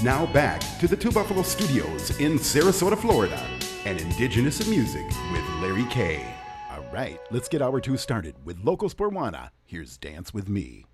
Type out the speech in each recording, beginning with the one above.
Now back to the Two Buffalo Studios in Sarasota, Florida, and Indigenous Music with Larry K. All right, let's get hour two started with Locos por Juana. Here's Dance With Me.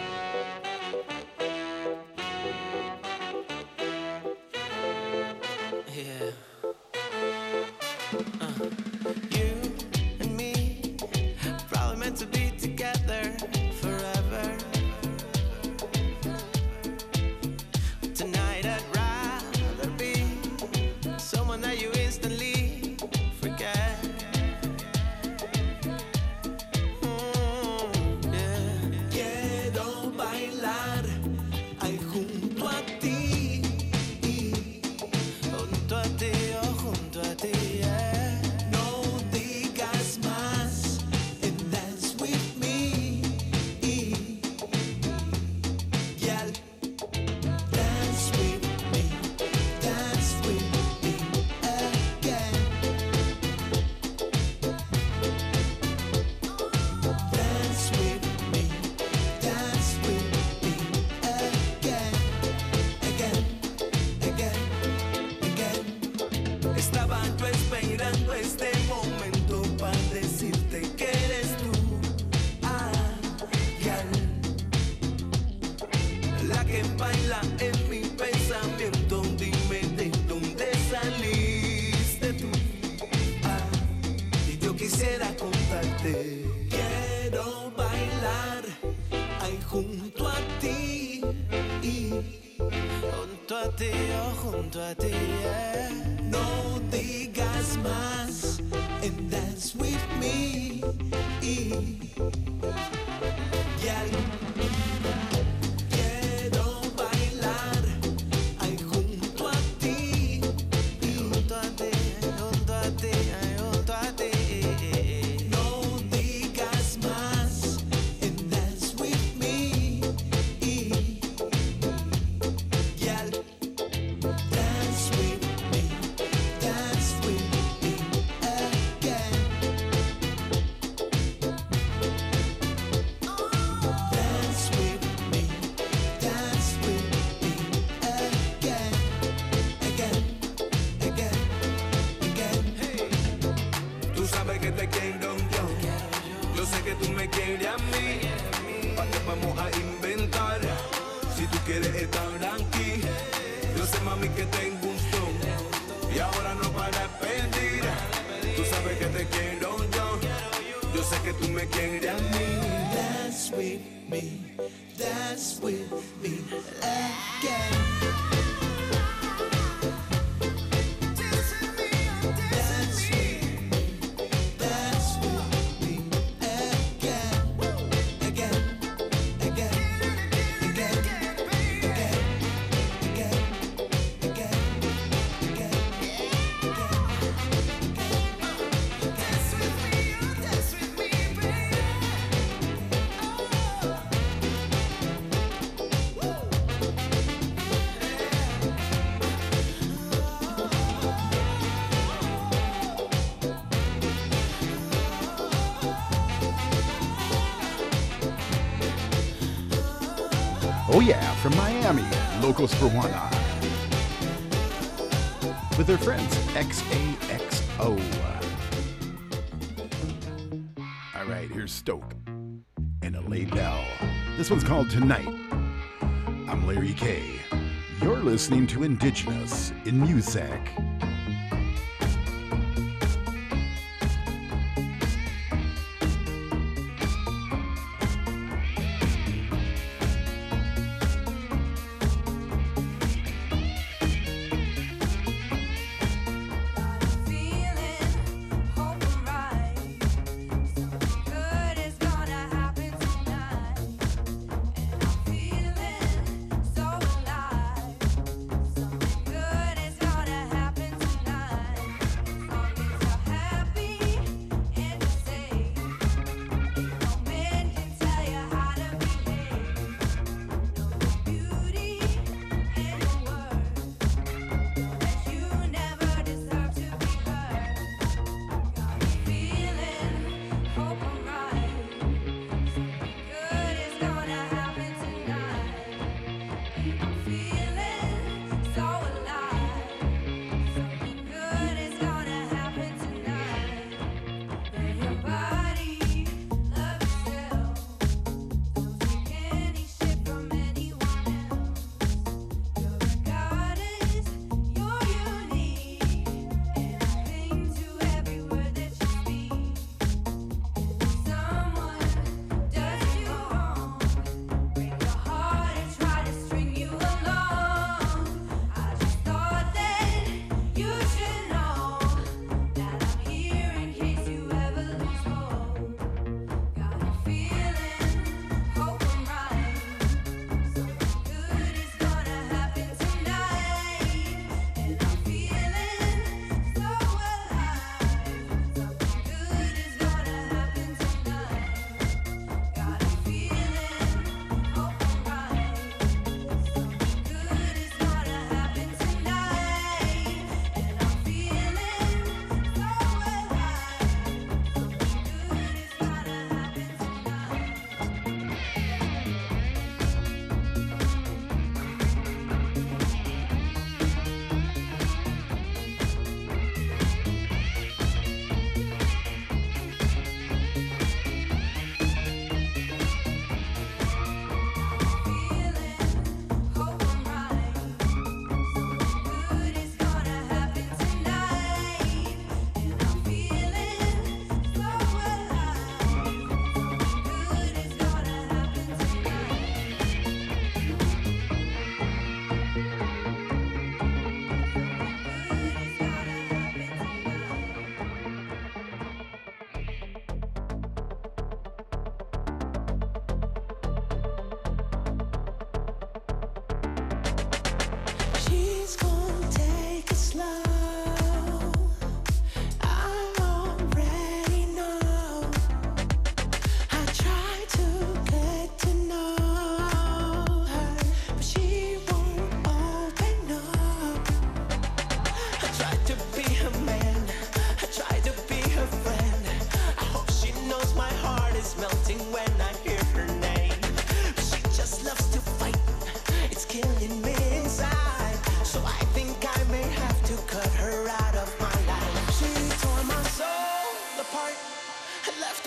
Oh yeah, from Miami, Locos por Juana. With their friends, XAXO. All right, here's Stoke and a Lay Bell. This one's called Tonight. I'm Larry K. You're listening to Indigenous in Music. Good is gonna happen.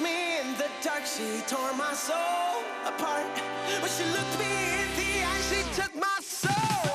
me in the dark, she tore my soul apart. When she looked me in the eye, she took my soul.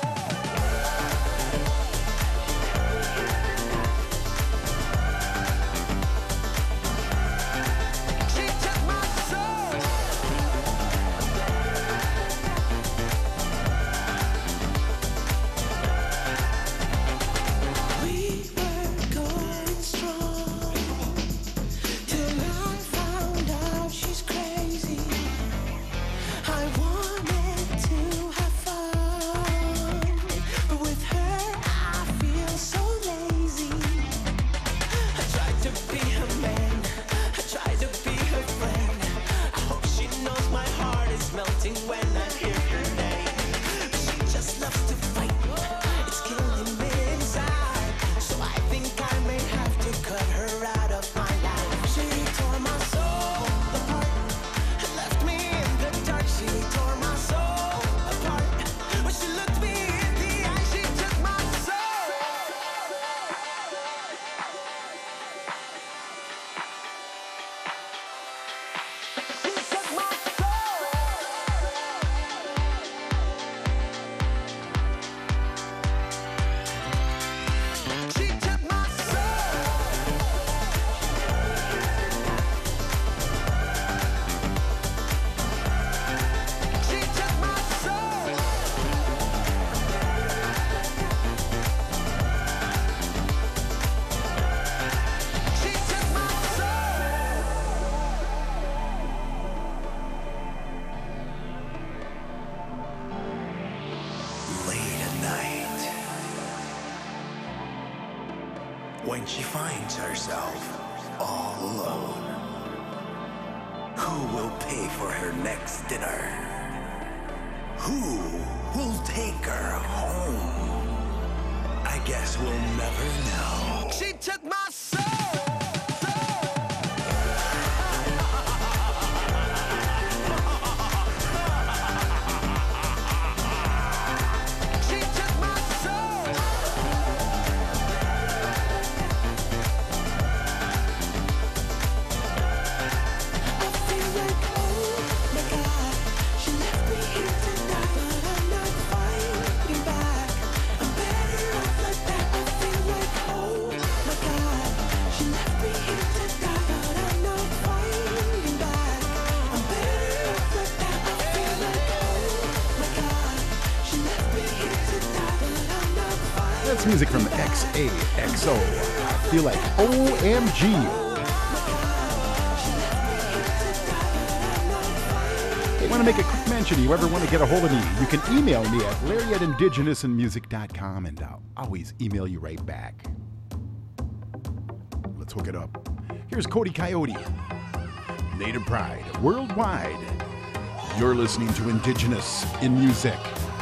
When she finds herself all alone, who will pay for her next dinner? Who will take her home? I guess we'll never know. She took my soul. That's music from XAXO. I feel like OMG. I want to make a quick mention. You ever want to get a hold of me, you can email me at larry@indigenousinmusic.com, and I'll always email you right back. Let's hook it up. Here's Cody Coyote, Native Pride Worldwide. You're listening to Indigenous in Music.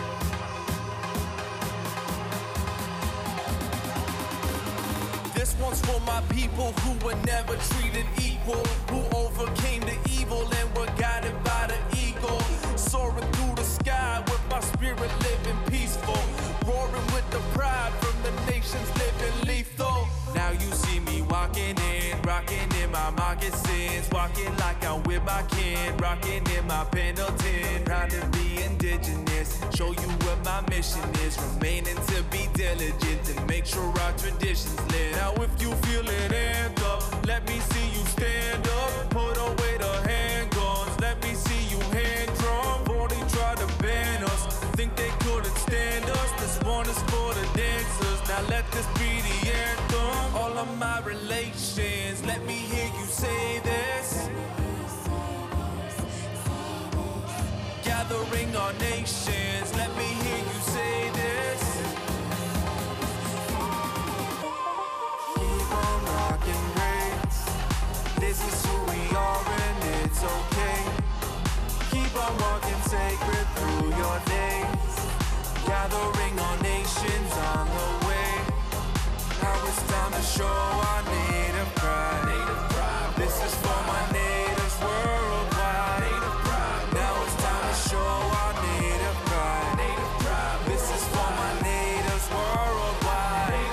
This one's for my people who were never treated equal, who overcame the evil and were guided by the eagle. Soaring through the sky with my spirit living peaceful, roaring with the pride from the nations living lethal. Now you see me walking in, rocking in my moccasins, walking like I'm with my kin, rocking in my Pendleton. Proud to be indigenous, show you what my mission is, remaining to be diligent to make sure our traditions live. Now if you feel it amped up, let me see you stand up, put away the handguns, let me see you hand drum. Before they try to ban us, think they couldn't stand us. This one is for the dancers, now let this be the anthem. All of my relations, let me hear you say this. Gathering our nations, let me hear you say this. Keep on rocking race. This is who we are and it's okay. Keep on walking sacred through your days. Gathering our nations on the way. Now it's time to show our native pride. This is for my natives worldwide. Now it's time to show our native pride. This is for my natives worldwide.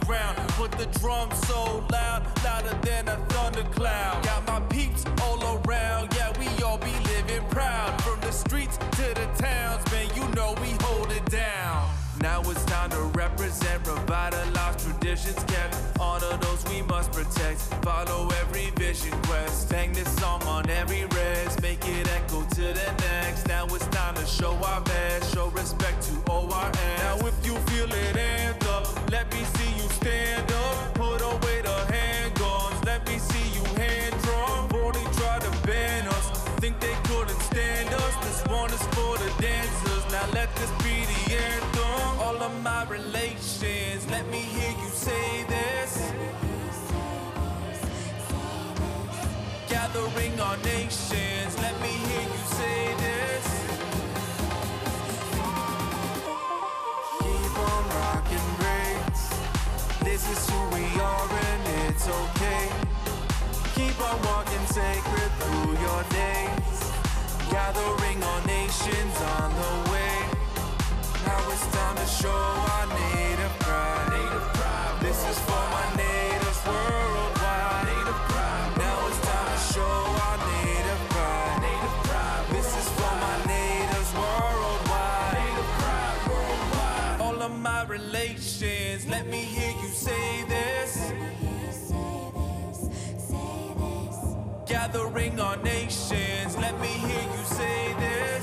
ground. Put the drums so loud, louder than a thundercloud. Got my peeps all around, yeah, we all be living proud. From the streets to the towns, man, you know we hold it down. Now it's time to represent, revitalize traditions kept. Honor those we must protect, follow every vision quest. Hang this song on every res, make it echo to the next. Now it's time to show our best, show respect to ORS. Now if you feel it, hands up, let me see you stand up. Put away the handguns, let me see you hand drum. Before they try to ban us, think they couldn't stand us. This one is for the dancers, now let this be the anthem. All of my relations, let me hear you say this. Gathering our nations, let me hear you say this. Keep on rocking braids. This is who we are and it's okay. Keep on walking sacred through your days. Gathering our nations on the way. Now it's time to show our native pride. This is for my natives worldwide. Now it's time to show our native pride. This is for my natives worldwide. All of my relations, let me hear you say this. Gathering our nations, let me hear you say this.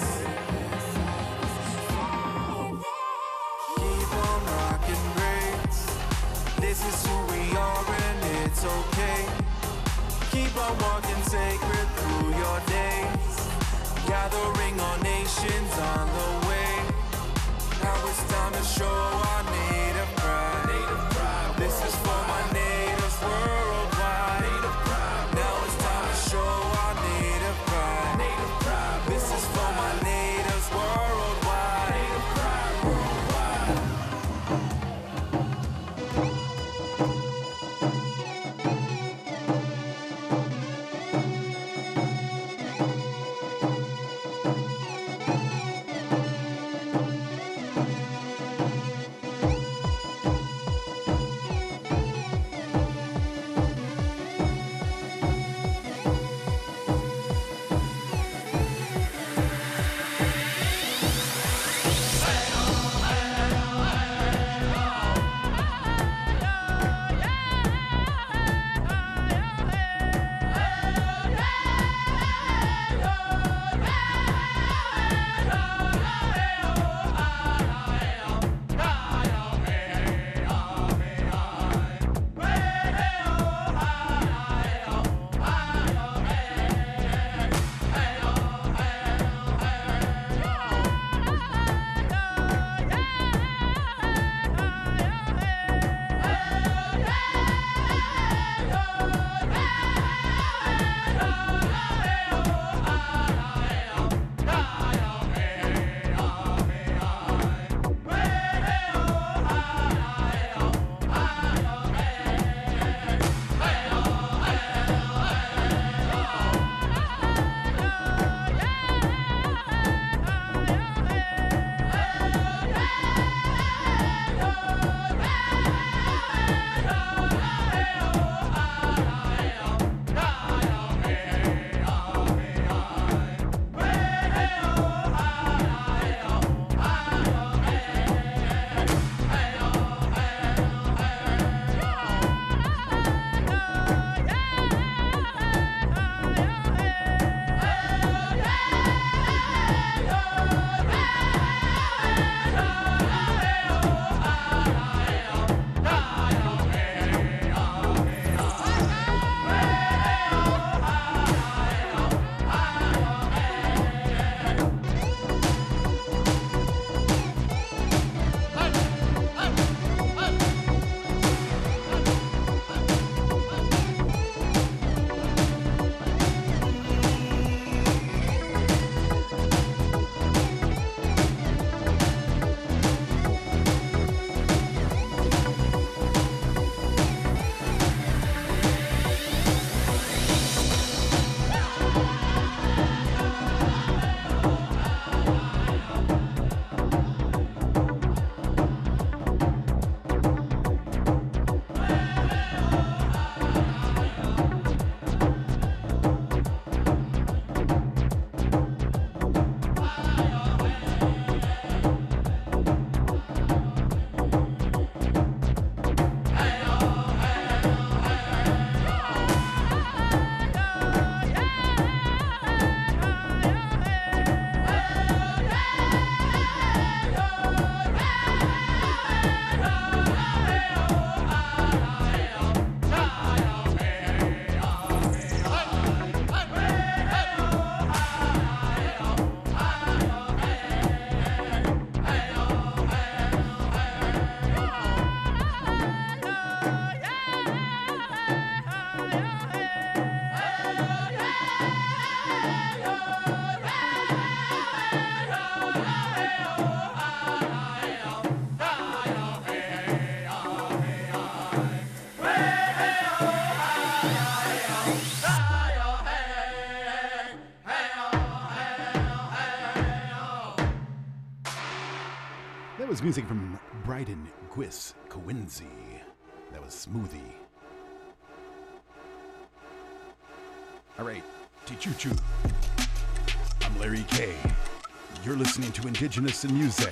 This is who we are and it's okay. Keep on walking sacred through your days. Gathering our nations on the way. Now it's time to show our native pride. This is for my natives worldwide. Now it's time to show our native pride. This is for my natives worldwide. That was music from Bryden Gwiss Coenzi. That was Smoothie. All right, Tichuchu. I'm Larry K. You're listening to Indigenous in Music.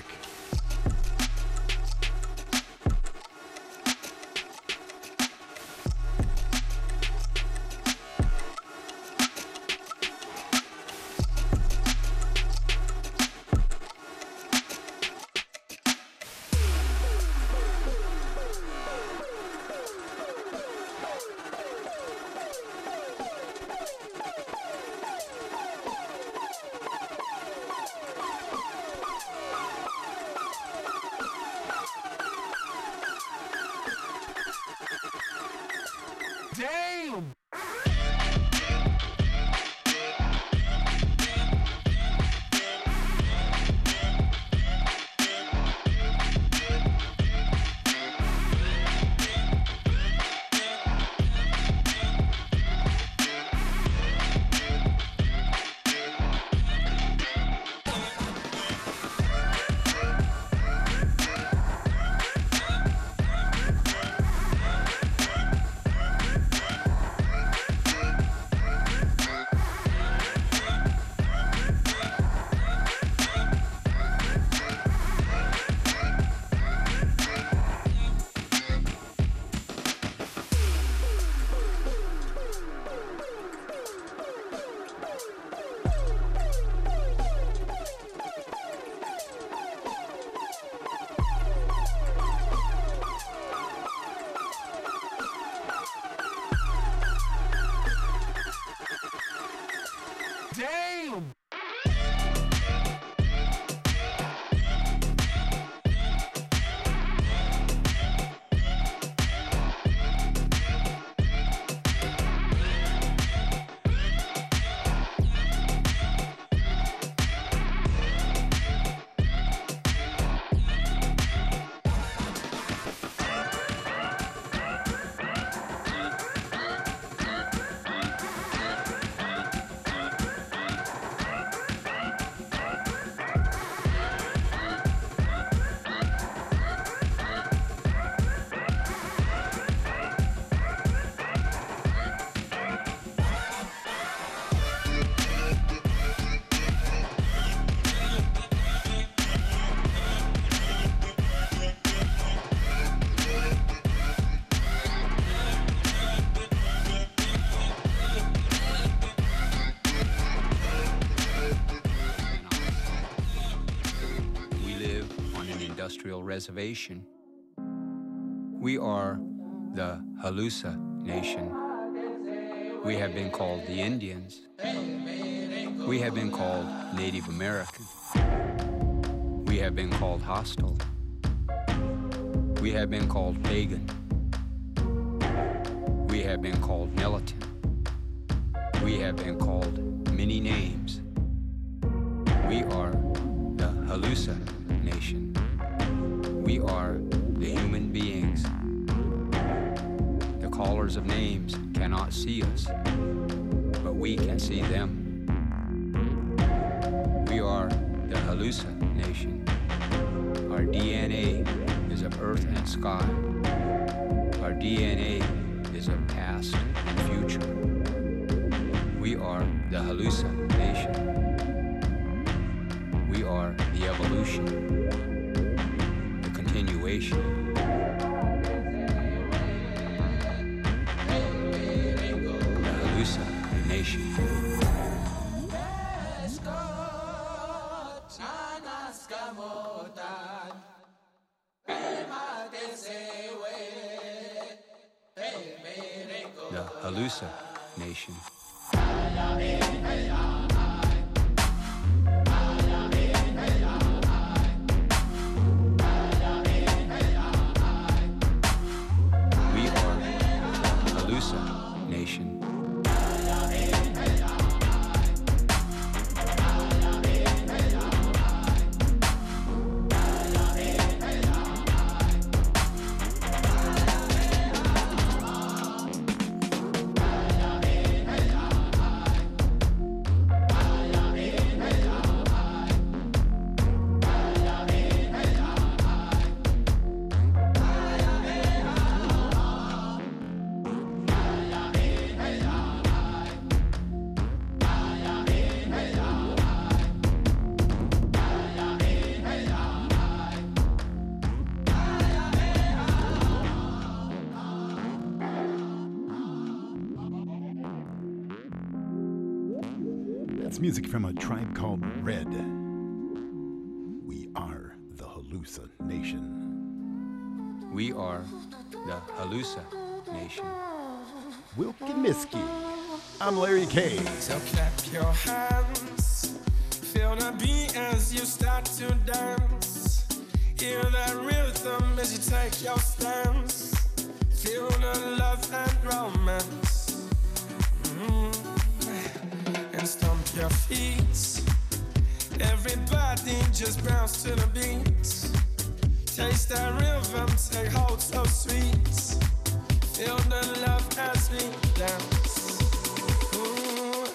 Reservation. We are the Halusa Nation. We have been called the Indians. We have been called Native American. We have been called hostile. We have been called pagan. We have been called militant. We have been called many names. We are the Halusa Nation. We are the human beings. The callers of names cannot see us, but we can see them. We are the Halusa Nation. Our DNA is of earth and sky. Our DNA is of past and future. We are the Halusa Nation. We are the evolution. Continuation. The Halusa Nation. The Halusa Nation. Nation. music from A Tribe Called Red. We are the Halusa Nation. We are the Halusa Nation. Wilkie I'm Larry K. So clap your hands, feel the beat as you start to dance. Hear that rhythm as you take your stance. Feel the love and romance. And stomp your feet. Everybody just bounce to the beat. Taste that rhythm, take hold so sweet. Feel the love as we dance. Ooh.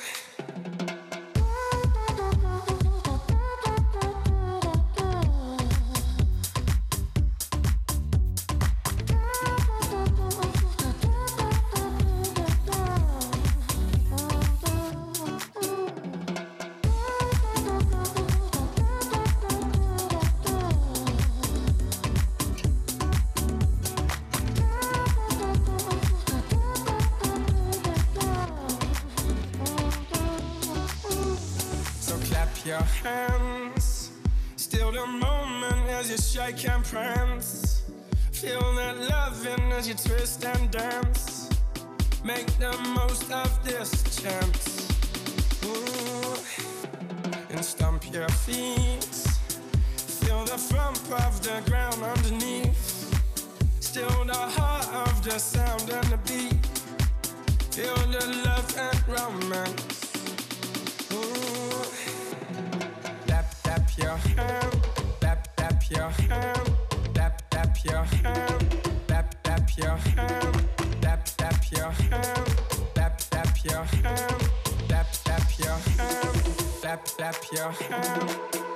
Your hands, still the moment as you shake and prance. Feel that loving as you twist and dance. Make the most of this chance. Ooh. And stomp your feet. Feel the thump of the ground underneath. Still the heart of the sound and the beat. Feel the love and romance. Ooh. Tap your hand, tap your hand, tap your hand, tap your hand, tap your hand, tap your hand, tap your hand, tap your hand.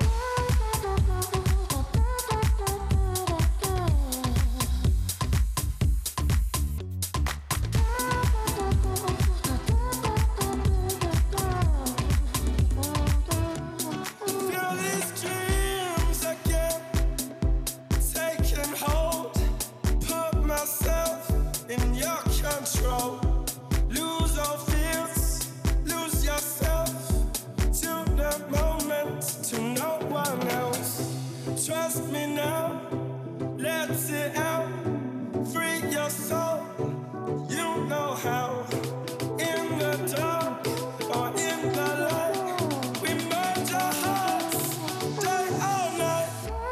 Trust me now, let it out, free your soul, you know how. In the dark or in the light, we merge our hearts, day or night.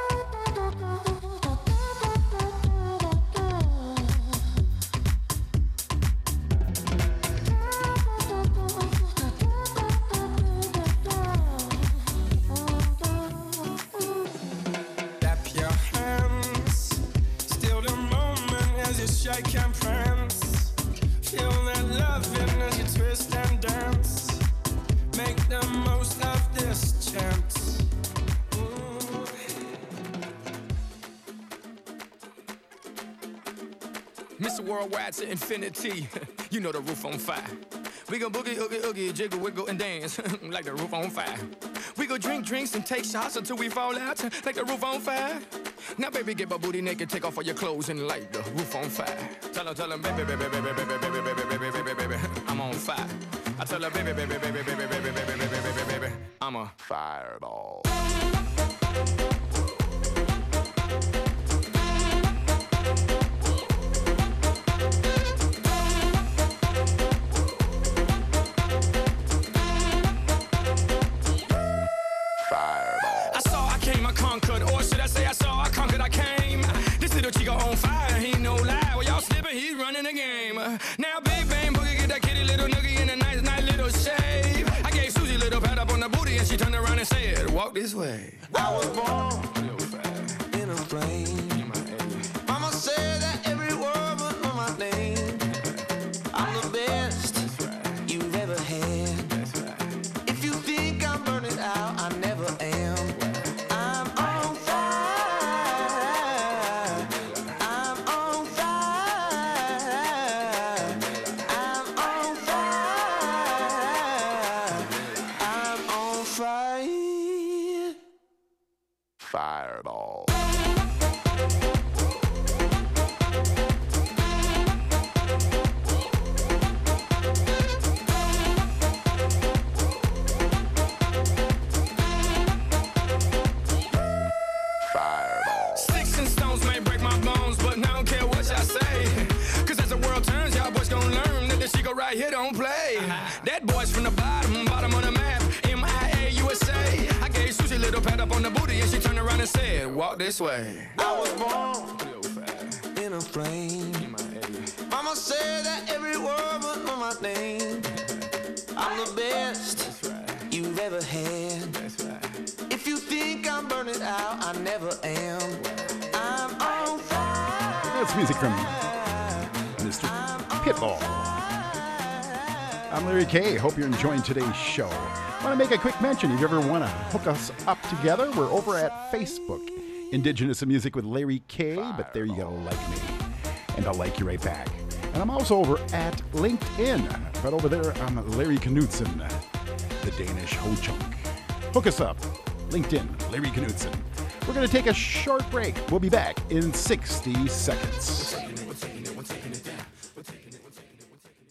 Shake and prance. Feel that loving as you twist and dance. Make the most of this chance. Ooh. Mr. Worldwide to infinity. You know the roof on fire. We go boogie, oogie, oogie, jiggle, wiggle, and dance like the roof on fire. We go drink drinks and take shots until we fall out like the roof on fire. Now, baby, get my booty naked, take off all your clothes and light the roof on fire. Tell her, baby, baby, baby, baby, baby, baby, baby, baby, baby, baby, I'm on fire. I tell her, baby, baby, baby, baby, baby, baby, baby, baby, baby, I'm a fireball. Now big bang boogie, get that kitty little noogie in a nice little shave. I gave Susie a little pat up on the booty and she turned around and said, walk this way. I was born in a plane. Mama said that every word would know my name. I'm the best you've ever had. If you think I'm burning out, I never am. I'm on fire. I'm on fire. I'm on fire. I'm on fire. Fireball. right here don't play. That boy's from the bottom of the map. MIA, USA. I gave Sushi a little pat up on the booty and she turned around and said, walk this way. I was born in a flame. Mama said that every word was on my name. I'm the best you've ever had. If you think I'm burning out, I never am. I'm on fire. That's music from Mr. Pitbull. I'm Larry K. Hope you're enjoying today's show. I want to make a quick mention. If you ever want to hook us up together, we're over at Facebook, Indigenous Music with Larry K. But there you gotta like me, and I'll like you right back. And I'm also over at LinkedIn. But over there, I'm Larry Knudsen, the Danish Ho-Chunk. Hook us up. LinkedIn, Larry Knudsen. We're going to take a short break. We'll be back in 60 seconds.